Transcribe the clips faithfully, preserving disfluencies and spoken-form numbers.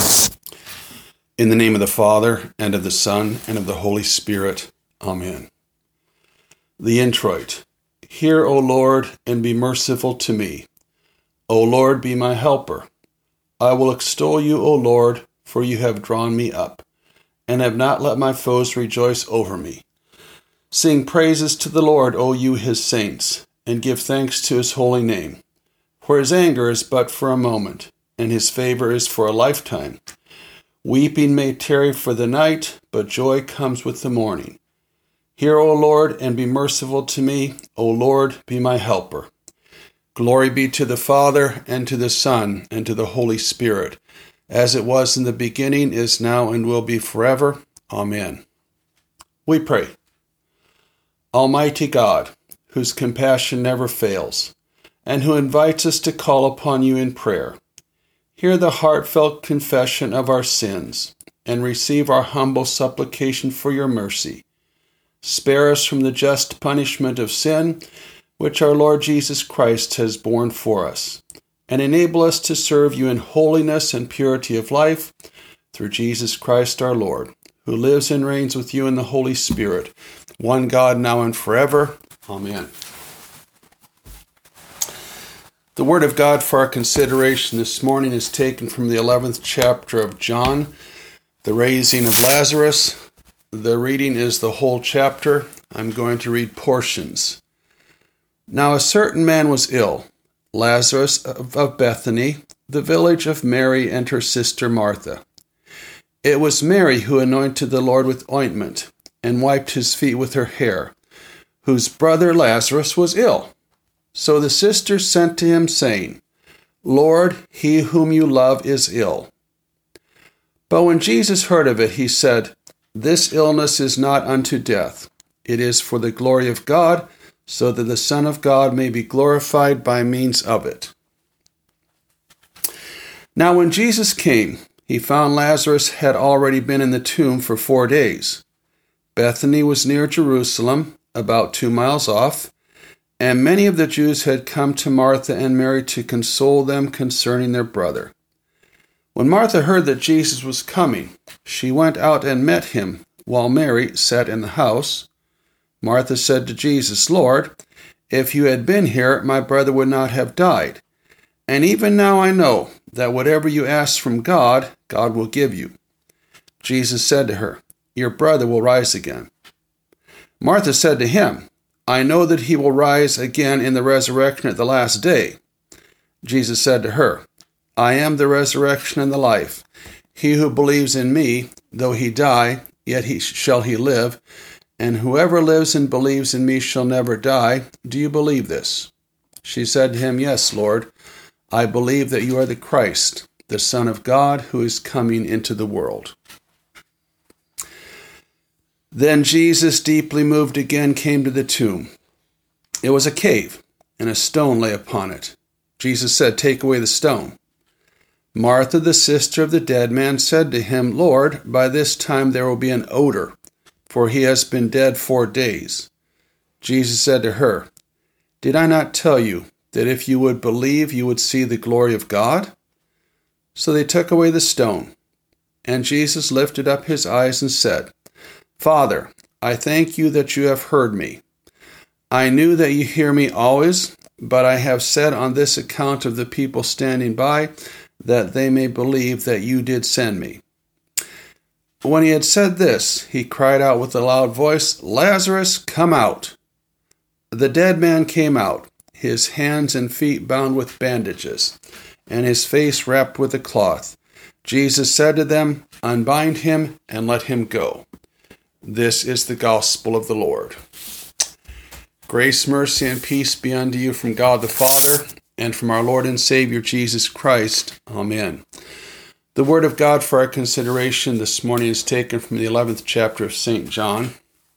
In the name of the Father, and of the Son, and of the Holy Spirit. Amen. The Introit. Hear, O Lord, and be merciful to me. O Lord, be my helper. I will extol you, O Lord, for you have drawn me up, and have not let my foes rejoice over me. Sing praises to the Lord, O you his saints, and give thanks to his holy name. For his anger is but for a moment, and his favor is for a lifetime. Weeping may tarry for the night, but joy comes with the morning. Hear, O Lord, and be merciful to me. O Lord, be my helper. Glory be to the Father, and to the Son, and to the Holy Spirit, as it was in the beginning, is now, and will be forever. Amen. We pray. Almighty God, whose compassion never fails, and who invites us to call upon you in prayer, hear the heartfelt confession of our sins, and receive our humble supplication for your mercy. Spare us from the just punishment of sin, which our Lord Jesus Christ has borne for us, and enable us to serve you in holiness and purity of life, through Jesus Christ our Lord, who lives and reigns with you in the Holy Spirit, one God, now and forever. Amen. The Word of God for our consideration this morning is taken from the eleventh chapter of John, the raising of Lazarus. The reading is the whole chapter. I'm going to read portions. Now a certain man was ill, Lazarus of Bethany, the village of Mary and her sister Martha. It was Mary who anointed the Lord with ointment and wiped his feet with her hair, whose brother Lazarus was ill. So the sisters sent to him, saying, Lord, he whom you love is ill. But when Jesus heard of it, he said, This illness is not unto death. It is for the glory of God, so that the Son of God may be glorified by means of it. Now when Jesus came, he found Lazarus had already been in the tomb for four days. Bethany was near Jerusalem, about two miles off, and many of the Jews had come to Martha and Mary to console them concerning their brother. When Martha heard that Jesus was coming, she went out and met him, while Mary sat in the house. Martha said to Jesus, Lord, if you had been here, my brother would not have died. And even now I know that whatever you ask from God, God will give you. Jesus said to her, Your brother will rise again. Martha said to him, I know that he will rise again in the resurrection at the last day. Jesus said to her, I am the resurrection and the life. He who believes in me, though he die, yet he shall he live, and whoever lives and believes in me shall never die. Do you believe this? She said to him, Yes, Lord, I believe that you are the Christ, the Son of God, who is coming into the world. Then Jesus, deeply moved again, came to the tomb. It was a cave, and a stone lay upon it. Jesus said, Take away the stone. Martha, the sister of the dead man, said to him, Lord, by this time there will be an odor, for he has been dead four days. Jesus said to her, Did I not tell you that if you would believe, you would see the glory of God? So they took away the stone. And Jesus lifted up his eyes and said, Father, I thank you that you have heard me. I knew that you hear me always, but I have said on this account of the people standing by, that they may believe that you did send me. When he had said this, he cried out with a loud voice, Lazarus, come out. The dead man came out, his hands and feet bound with bandages, and his face wrapped with a cloth. Jesus said to them, Unbind him and let him go. This is the gospel of the Lord. Grace, mercy, and peace be unto you from God the Father, and from our Lord and Savior Jesus Christ. Amen. The Word of God for our consideration this morning is taken from the eleventh chapter of Saint John.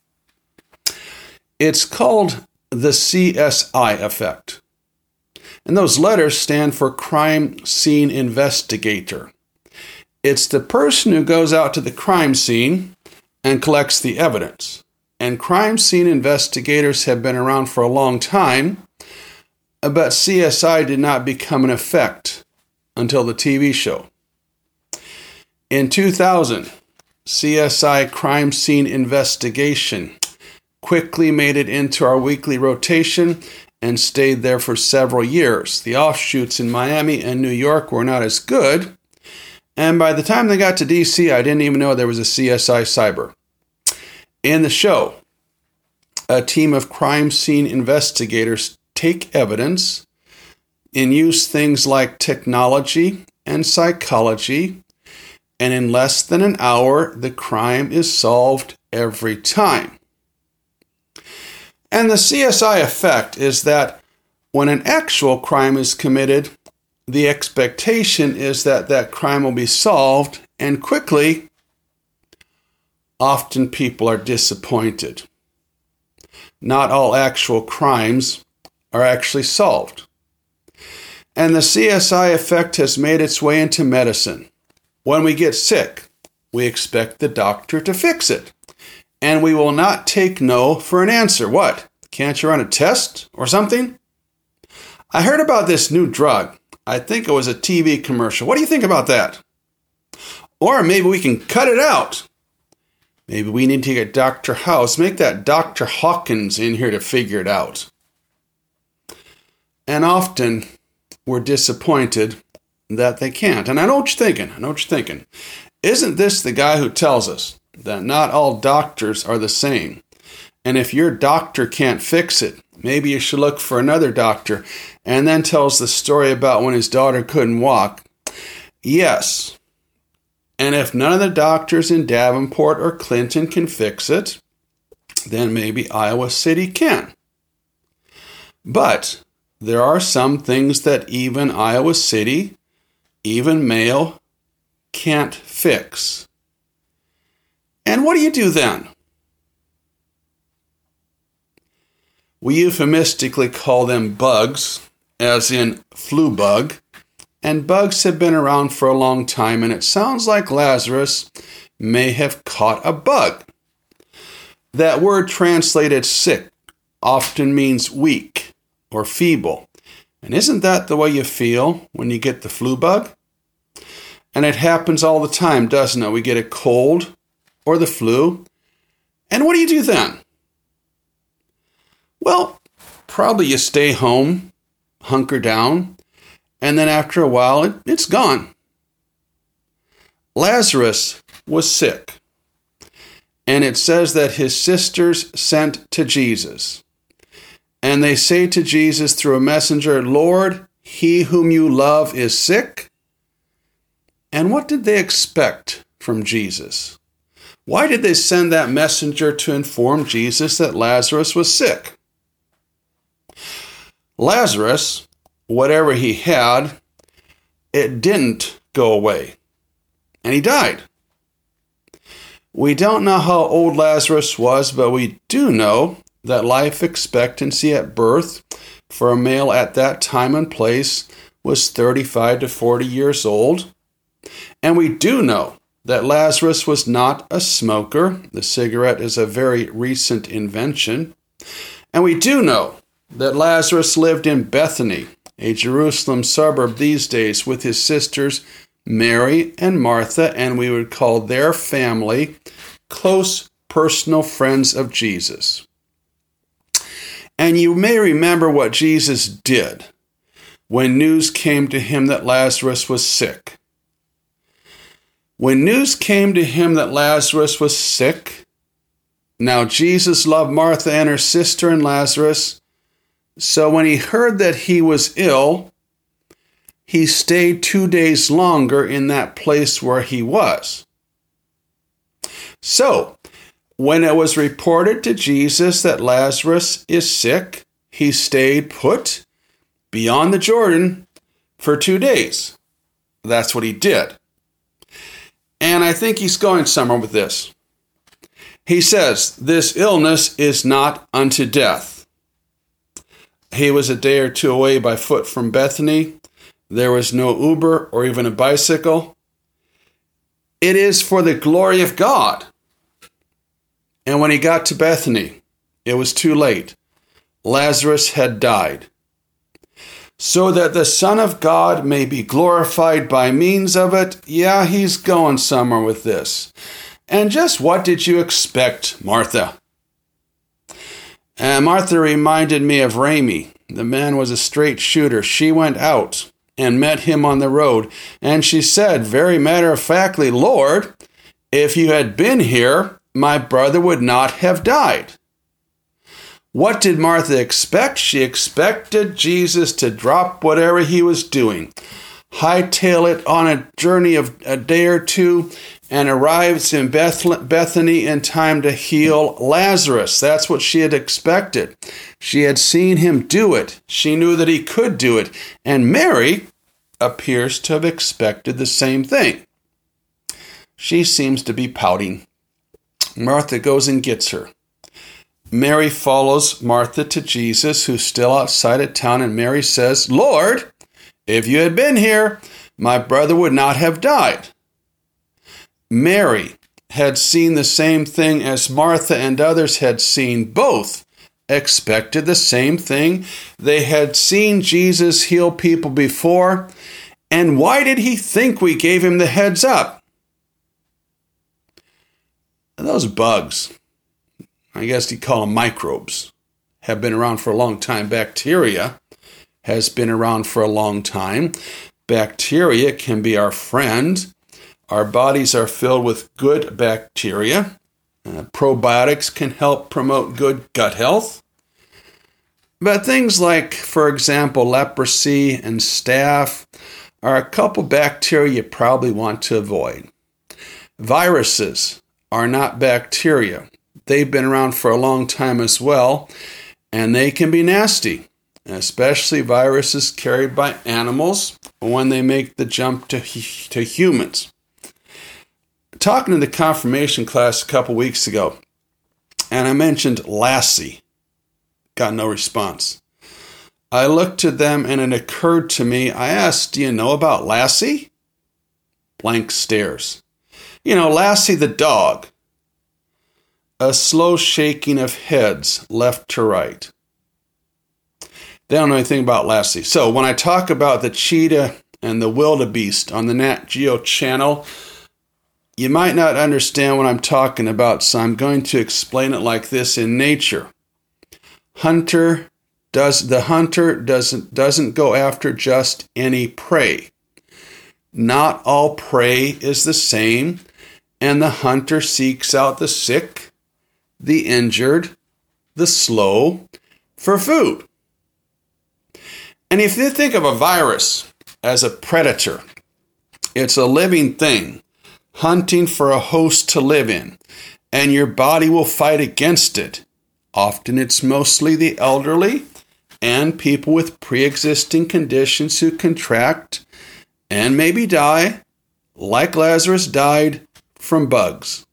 It's called the C S I effect. And those letters stand for Crime Scene Investigator. It's the person who goes out to the crime scene and collects the evidence. And crime scene investigators have been around for a long time, but C S I did not become an effect until the T V show. In two thousand, C S I Crime Scene Investigation quickly made it into our weekly rotation and stayed there for several years. The offshoots in Miami and New York were not as good, and by the time they got to D C, I didn't even know there was a C S I Cyber. In the show, a team of crime scene investigators take evidence and use things like technology and psychology, and in less than an hour, the crime is solved every time. And the C S I effect is that when an actual crime is committed, the expectation is that that crime will be solved, and quickly, often people are disappointed. Not all actual crimes are actually solved. And the C S I effect has made its way into medicine. When we get sick, we expect the doctor to fix it. And we will not take no for an answer. What? Can't you run a test or something? I heard about this new drug. I think it was a T V commercial. What do you think about that? Or maybe we can cut it out. Maybe we need to get Doctor House, make that Doctor Hawkins in here to figure it out. And often we're disappointed that they can't. And I know what you're thinking. I know what you're thinking. Isn't this the guy who tells us that not all doctors are the same? And if your doctor can't fix it, maybe you should look for another doctor, and then tells the story about when his daughter couldn't walk. Yes. And if none of the doctors in Davenport or Clinton can fix it, then maybe Iowa City can. But there are some things that even Iowa City, even Mayo, can't fix. And what do you do then? We euphemistically call them bugs, as in flu bug, and bugs have been around for a long time, and it sounds like Lazarus may have caught a bug. That word translated sick often means weak or feeble. And isn't that the way you feel when you get the flu bug? And it happens all the time, doesn't it? We get a cold or the flu. And what do you do then? Well, probably you stay home, hunker down, and then after a while, it, it's gone. Lazarus was sick, and it says that his sisters sent to Jesus. And they say to Jesus through a messenger, "Lord, he whom you love is sick." And what did they expect from Jesus? Why did they send that messenger to inform Jesus that Lazarus was sick? Lazarus, whatever he had, it didn't go away, and he died. We don't know how old Lazarus was, but we do know that life expectancy at birth for a male at that time and place was thirty-five to forty years old. And we do know that Lazarus was not a smoker. The cigarette is a very recent invention. And we do know that Lazarus lived in Bethany, a Jerusalem suburb these days, with his sisters Mary and Martha, and we would call their family close personal friends of Jesus. And you may remember what Jesus did when news came to him that Lazarus was sick. When news came to him that Lazarus was sick, now Jesus loved Martha and her sister and Lazarus, so when he heard that he was ill, he stayed two days longer in that place where he was. So, when it was reported to Jesus that Lazarus is sick, he stayed put beyond the Jordan for two days. That's what he did. And I think he's going somewhere with this. He says, "This illness is not unto death." He was a day or two away by foot from Bethany. There was no Uber or even a bicycle. It is for the glory of God. And when he got to Bethany, it was too late. Lazarus had died. so that the Son of God may be glorified by means of it. Yeah, he's going somewhere with this. And just what did you expect, Martha? And Martha reminded me of Rami. The man was a straight shooter. She went out and met him on the road, and she said, very matter-of-factly, Lord, if you had been here, my brother would not have died. What did Martha expect? She expected Jesus to drop whatever he was doing, hightail it on a journey of a day or two, and arrives in Beth- Bethany in time to heal Lazarus. That's what she had expected. She had seen him do it. She knew that he could do it. And Mary appears to have expected the same thing. She seems to be pouting. Martha goes and gets her. Mary follows Martha to Jesus, who's still outside of town, and Mary says, Lord, if you had been here, my brother would not have died. Mary had seen the same thing as Martha and others had seen. Both expected the same thing. They had seen Jesus heal people before. And why did he think we gave him the heads up? Those bugs, I guess you call them microbes, have been around for a long time. Bacteria has been around for a long time. Bacteria can be our friend. Our bodies are filled with good bacteria. Uh, probiotics can help promote good gut health. But things like, for example, leprosy and staph are a couple bacteria you probably want to avoid. Viruses are not bacteria. They've been around for a long time as well, and they can be nasty, especially viruses carried by animals when they make the jump to, to humans. Talking to the confirmation class a couple weeks ago, and I mentioned Lassie. Got no response. I looked to them and it occurred to me, I asked, do you know about Lassie? Blank stares. You know, Lassie the dog. A slow shaking of heads left to right. They don't know anything about Lassie. So when I talk about the cheetah and the wildebeest on the Nat Geo channel, you might not understand what I'm talking about, so I'm going to explain it like this in nature. Hunter does the hunter doesn't doesn't go after just any prey. Not all prey is the same, and the hunter seeks out the sick, the injured, the slow for food. And if you think of a virus as a predator, it's a living thing hunting for a host to live in, and your body will fight against it. Often it's mostly the elderly and people with pre-existing conditions who contract and maybe die, like Lazarus died, from bugs.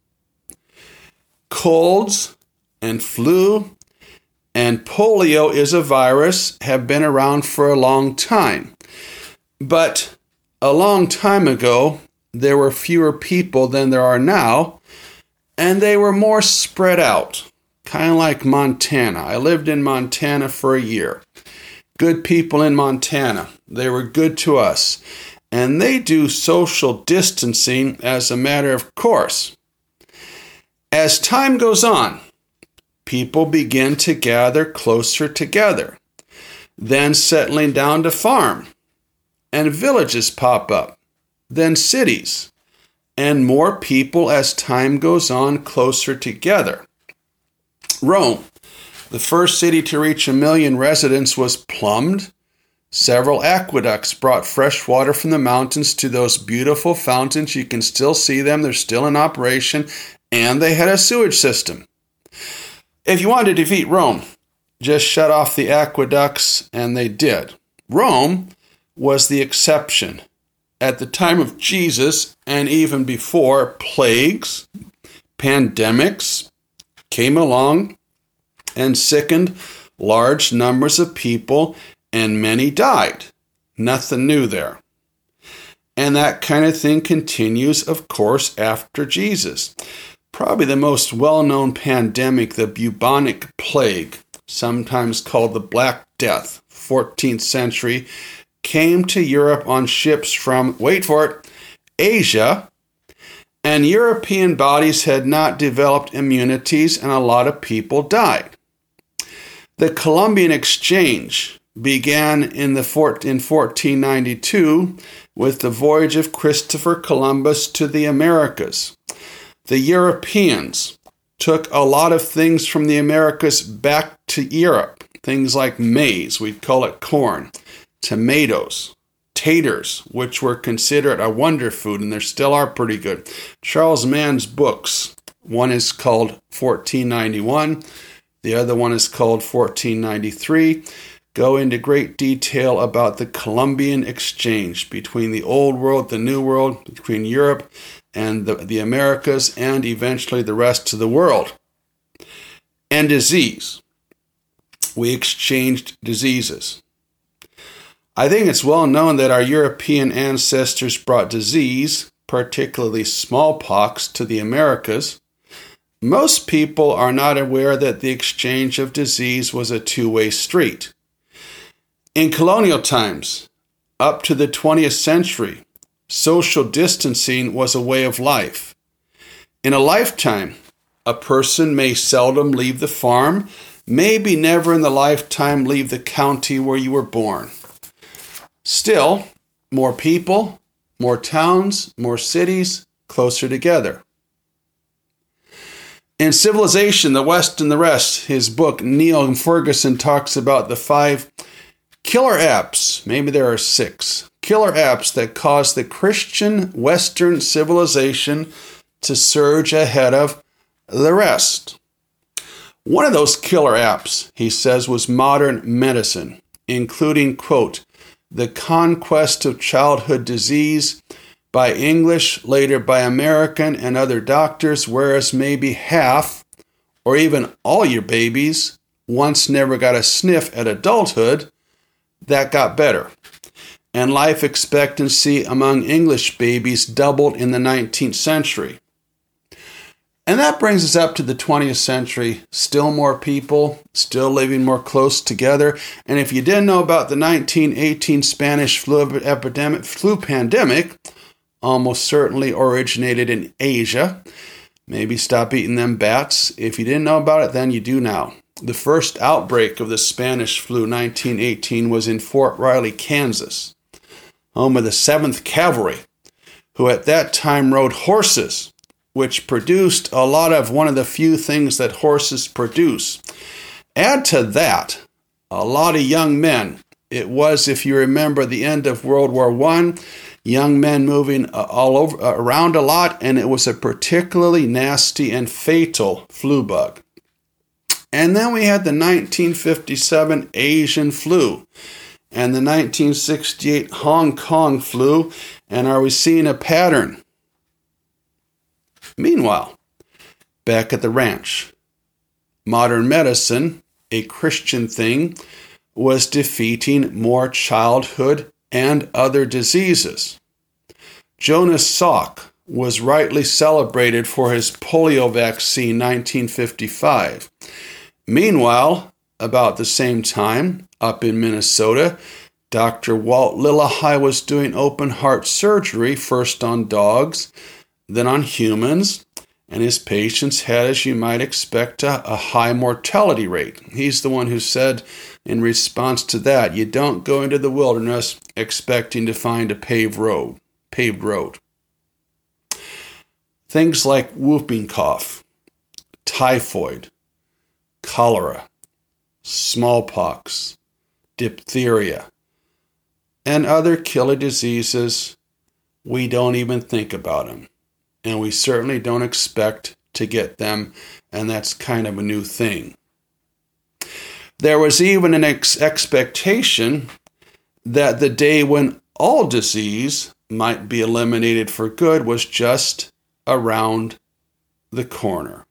Colds and flu and polio is a virus, have been around for a long time. But a long time ago, there were fewer people than there are now, and they were more spread out, kind of like Montana. I lived in Montana for a year. Good people in Montana. They were good to us. And they do social distancing as a matter of course. As time goes on, people begin to gather closer together, then settling down to farm, and villages pop up, then cities, and more people as time goes on closer together. Rome, the first city to reach a million residents, was plumbed. Several aqueducts brought fresh water from the mountains to those beautiful fountains. You can still see them. They're still in operation. And they had a sewage system. If you wanted to defeat Rome, just shut off the aqueducts, and they did. Rome was the exception. At the time of Jesus, and even before, plagues, pandemics came along and sickened large numbers of people, and many died. Nothing new there. And that kind of thing continues, of course, after Jesus. Probably the most well-known pandemic, the bubonic plague, sometimes called the Black Death, fourteenth century, came to Europe on ships from, wait for it, Asia, and European bodies had not developed immunities, and a lot of people died. The Columbian Exchange began in, the fort, in fourteen ninety-two with the voyage of Christopher Columbus to the Americas. The Europeans took a lot of things from the Americas back to Europe, things like maize, we'd call it corn, tomatoes, taters, which were considered a wonder food, and they still are pretty good. Charles Mann's books, one is called fourteen ninety-one, the other one is called fourteen ninety-three, go into great detail about the Columbian Exchange between the Old World, the New World, between Europe and the, the Americas, and eventually the rest of the world. And disease. We exchanged diseases. I think it's well known that our European ancestors brought disease, particularly smallpox, to the Americas. Most people are not aware that the exchange of disease was a two-way street. In colonial times, up to the twentieth century, social distancing was a way of life. In a lifetime, a person may seldom leave the farm, maybe never in the lifetime leave the county where you were born. Still, more people, more towns, more cities, closer together. In Civilization, the West and the Rest, his book, Neil Ferguson talks about the five killer apps, maybe there are six, killer apps that caused the Christian Western civilization to surge ahead of the rest. One of those killer apps, he says, was modern medicine, including, quote, the conquest of childhood disease by English, later by American and other doctors, whereas maybe half or even all your babies once never got a sniff at adulthood, that got better. And life expectancy among English babies doubled in the nineteenth century. And that brings us up to the twentieth century. Still more people, still living more close together. And if you didn't know about the nineteen eighteen Spanish flu epidemic, flu pandemic, almost certainly originated in Asia. Maybe stop eating them bats. If you didn't know about it, then you do now. The first outbreak of the Spanish flu, nineteen eighteen, was in Fort Riley, Kansas, home of the seventh Cavalry, who at that time rode horses, which produced a lot of one of the few things that horses produce. Add to that, a lot of young men. It was, if you remember, the end of World War One, young men moving all over around a lot, and it was a particularly nasty and fatal flu bug. And then we had the nineteen fifty-seven Asian flu and the nineteen sixty-eight Hong Kong flu. And are we seeing a pattern? Meanwhile, back at the ranch, modern medicine, a Christian thing, was defeating more childhood and other diseases. Jonas Salk was rightly celebrated for his polio vaccine, nineteen fifty-five. Meanwhile, about the same time, up in Minnesota, Doctor Walt Lillehei was doing open heart surgery, first on dogs, then on humans, and his patients had, as you might expect, a, a high mortality rate. He's the one who said, in response to that, you don't go into the wilderness expecting to find a paved road. Paved road. Things like whooping cough, typhoid, cholera, smallpox, diphtheria, and other killer diseases, we don't even think about them. And we certainly don't expect to get them, and that's kind of a new thing. There was even an ex- expectation that the day when all disease might be eliminated for good was just around the corner.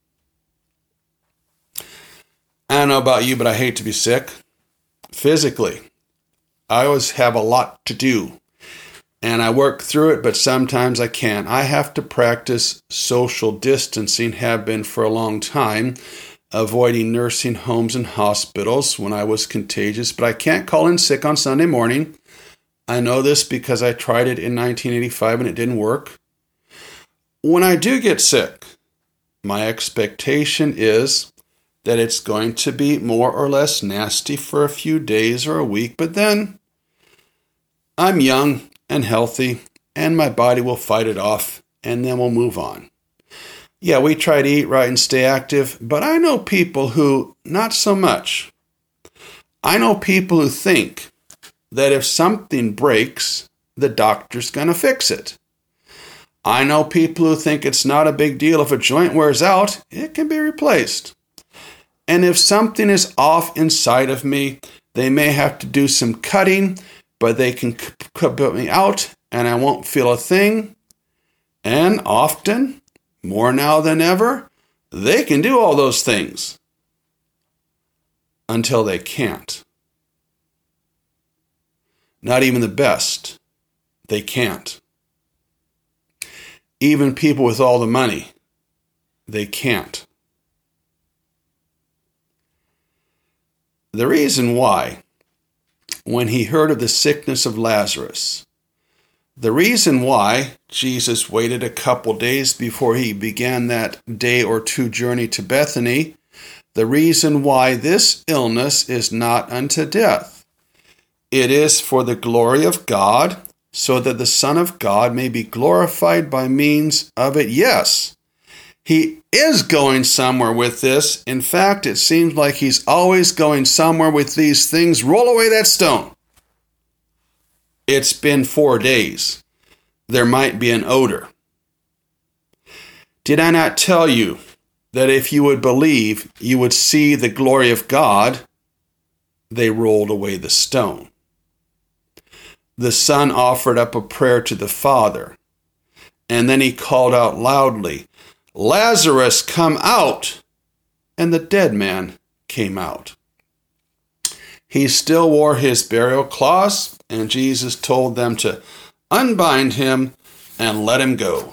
I don't know about you, but I hate to be sick. Physically, I always have a lot to do, and I work through it, but sometimes I can't. I have to practice social distancing, have been for a long time, avoiding nursing homes and hospitals when I was contagious, but I can't call in sick on Sunday morning. I know this because I tried it in nineteen eighty-five and it didn't work. When I do get sick, my expectation is that it's going to be more or less nasty for a few days or a week, but then I'm young and healthy, and my body will fight it off, and then we'll move on. Yeah, we try to eat right and stay active, but I know people who, not so much. I know people who think that if something breaks, the doctor's going to fix it. I know people who think it's not a big deal if a joint wears out, it can be replaced. And if something is off inside of me, they may have to do some cutting, but they can put me out and I won't feel a thing. And often, more now than ever, they can do all those things until they can't. Not even the best, they can't. Even people with all the money, they can't. The reason why, when he heard of the sickness of Lazarus, the reason why Jesus waited a couple days before he began that day or two journey to Bethany, the reason why this illness is not unto death. It is for the glory of God, so that the Son of God may be glorified by means of it. Yes, he is going somewhere with this. In fact, it seems like he's always going somewhere with these things. Roll away that stone. It's been four days. There might be an odor. Did I not tell you that if you would believe, you would see the glory of God? They rolled away the stone. The Son offered up a prayer to the Father, and then he called out loudly, "Lazarus, come out!" And the dead man came out. He still wore his burial cloths, and Jesus told them to unbind him and let him go.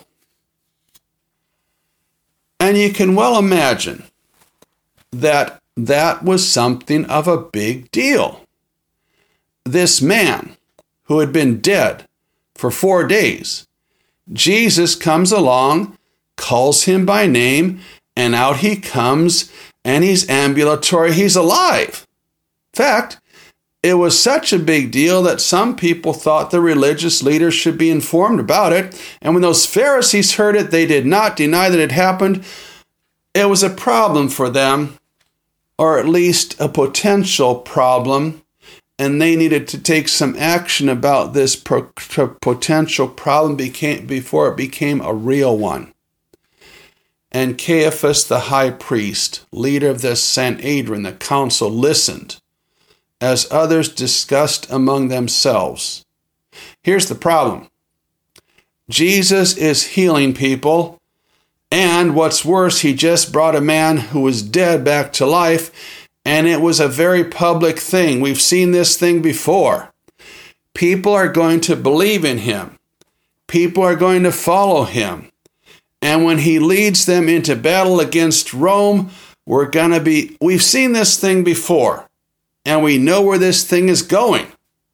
And you can well imagine that that was something of a big deal. This man, who had been dead for four days, Jesus comes along, calls him by name, and out he comes, and he's ambulatory, he's alive. In fact, it was such a big deal that some people thought the religious leaders should be informed about it, and when those Pharisees heard it, they did not deny that it happened. It was a problem for them, or at least a potential problem, and they needed to take some action about this pro- potential problem became, before it became a real one. And Caiaphas, the high priest, leader of the Sanhedrin, the council, listened as others discussed among themselves. Here's the problem. Jesus is healing people, and what's worse, he just brought a man who was dead back to life, and it was a very public thing. We've seen this thing before. People are going to believe in him. People are going to follow him. And when he leads them into battle against Rome, we're going to be, we've seen this thing before, and we know where this thing is going.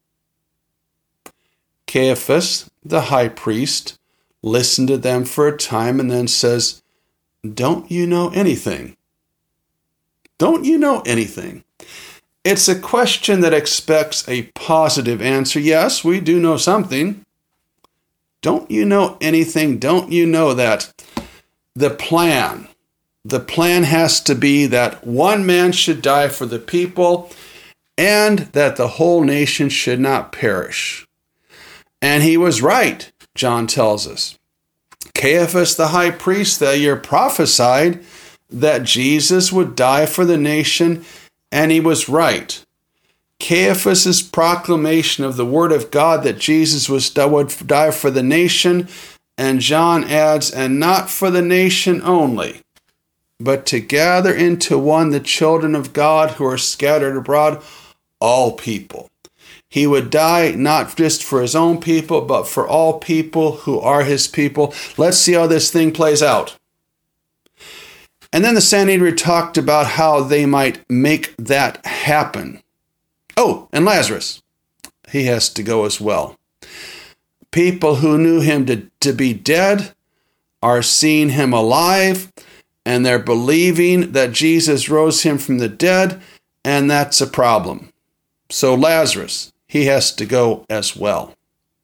Caiaphas, the high priest, listened to them for a time and then says, "Don't you know anything? Don't you know anything?" It's a question that expects a positive answer. Yes, we do know something. Don't you know anything? Don't you know that the plan, the plan has to be that one man should die for the people and that the whole nation should not perish? And he was right, John tells us. Caiaphas, the high priest that year, prophesied that Jesus would die for the nation, and he was right. Caiaphas' proclamation of the word of God that Jesus was, would die for the nation, and John adds, and not for the nation only, but to gather into one the children of God who are scattered abroad, all people. He would die not just for his own people, but for all people who are his people. Let's see how this thing plays out. And then the Sanhedrin talked about how they might make that happen. Oh, and Lazarus, he has to go as well. People who knew him to, to be dead are seeing him alive, and they're believing that Jesus rose him from the dead, and that's a problem. So Lazarus, he has to go as well.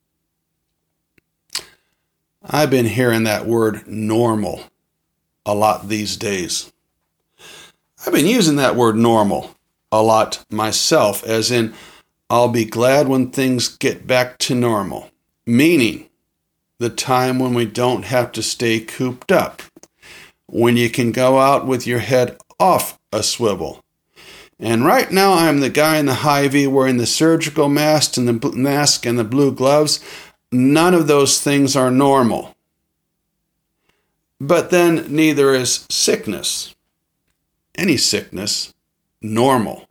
I've been hearing that word normal a lot these days. I've been using that word normal a lot myself, as in, I'll be glad when things get back to normal, meaning the time when we don't have to stay cooped up, when you can go out with your head off a swivel. And right now I'm the guy in the Hy-Vee wearing the surgical mask and the mask and the blue gloves. None of those things are normal. But then neither is sickness, any sickness, normal.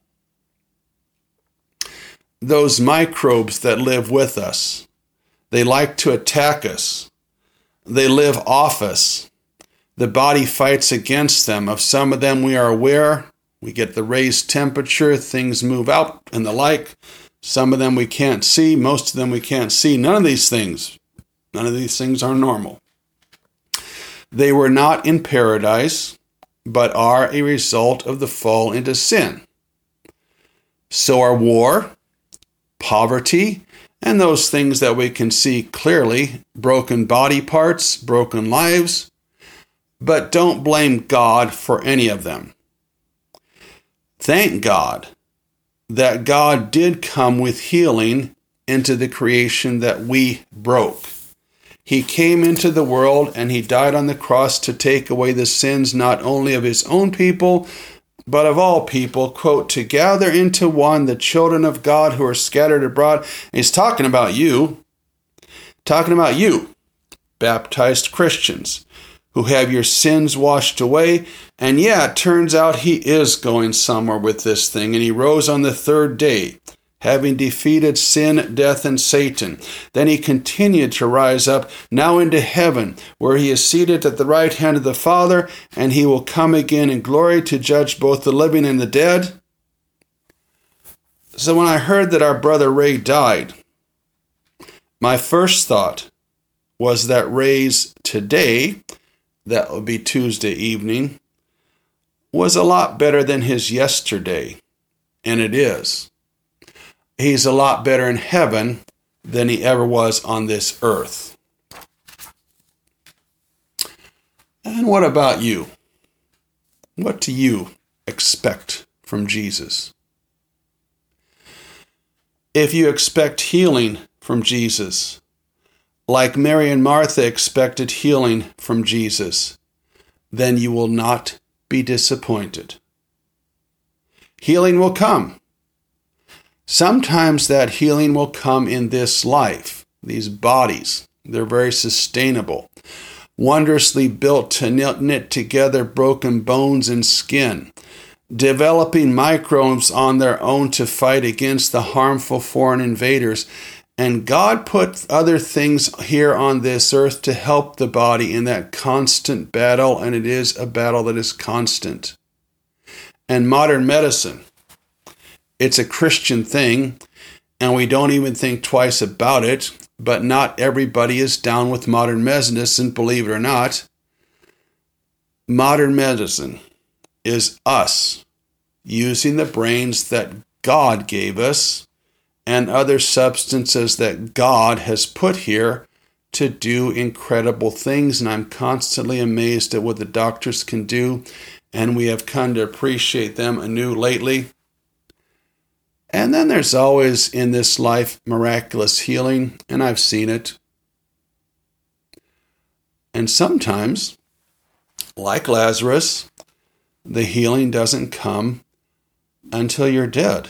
Those microbes that live with us, they like to attack us. They live off us. The body fights against them. Of some of them we are aware. We get the raised temperature, things move out and the like. Some of them we can't see. Most of them we can't see. None of these things, none of these things are normal. They were not in paradise, but are a result of the fall into sin. So are war, poverty, and those things that we can see clearly, broken body parts, broken lives. But don't blame God for any of them. Thank God that God did come with healing into the creation that we broke. He came into the world and he died on the cross to take away the sins not only of his own people, but of all people, quote, to gather into one the children of God who are scattered abroad. And he's talking about you, talking about you, baptized Christians, who have your sins washed away. And yeah, it turns out he is going somewhere with this thing. And he rose on the third day, having defeated sin, death, and Satan. Then he continued to rise up now into heaven, where he is seated at the right hand of the Father, and he will come again in glory to judge both the living and the dead. So when I heard that our brother Ray died, my first thought was that Ray's today, that would be Tuesday evening, was a lot better than his yesterday, and it is. He's a lot better in heaven than he ever was on this earth. And what about you? What do you expect from Jesus? If you expect healing from Jesus, like Mary and Martha expected healing from Jesus, then you will not be disappointed. Healing will come. Sometimes that healing will come in this life. These bodies, they're very sustainable, wondrously built to knit together broken bones and skin, developing microbes on their own to fight against the harmful foreign invaders. And God put other things here on this earth to help the body in that constant battle, and it is a battle that is constant. And modern medicine, it's a Christian thing, and we don't even think twice about it, but not everybody is down with modern medicine, believe it or not. Modern medicine is us using the brains that God gave us and other substances that God has put here to do incredible things, and I'm constantly amazed at what the doctors can do, and we have come to appreciate them anew lately. And then there's always in this life miraculous healing, and I've seen it. And sometimes, like Lazarus, the healing doesn't come until you're dead.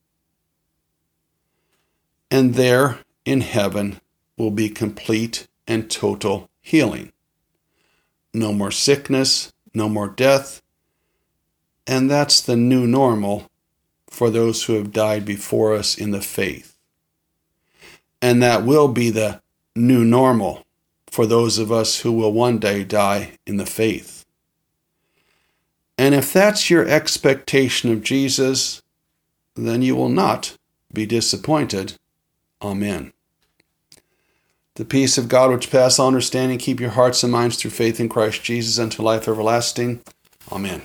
And there in heaven will be complete and total healing. No more sickness, no more death, and that's the new normal for those who have died before us in the faith. And that will be the new normal for those of us who will one day die in the faith. And if that's your expectation of Jesus, then you will not be disappointed. Amen. The peace of God which passes all understanding, keep your hearts and minds through faith in Christ Jesus unto life everlasting. Amen.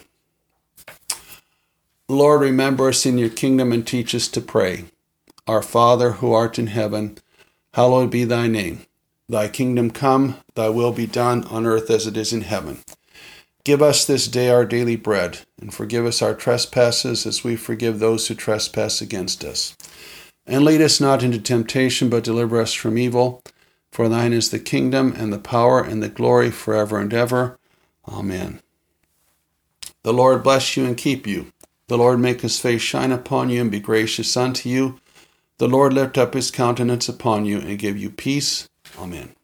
Lord, remember us in your kingdom and teach us to pray. Our Father, who art in heaven, hallowed be thy name. Thy kingdom come, thy will be done on earth as it is in heaven. Give us this day our daily bread, and forgive us our trespasses as we forgive those who trespass against us. And lead us not into temptation, but deliver us from evil. For thine is the kingdom, and the power, and the glory forever and ever. Amen. The Lord bless you and keep you. The Lord make his face shine upon you and be gracious unto you. The Lord lift up his countenance upon you and give you peace. Amen.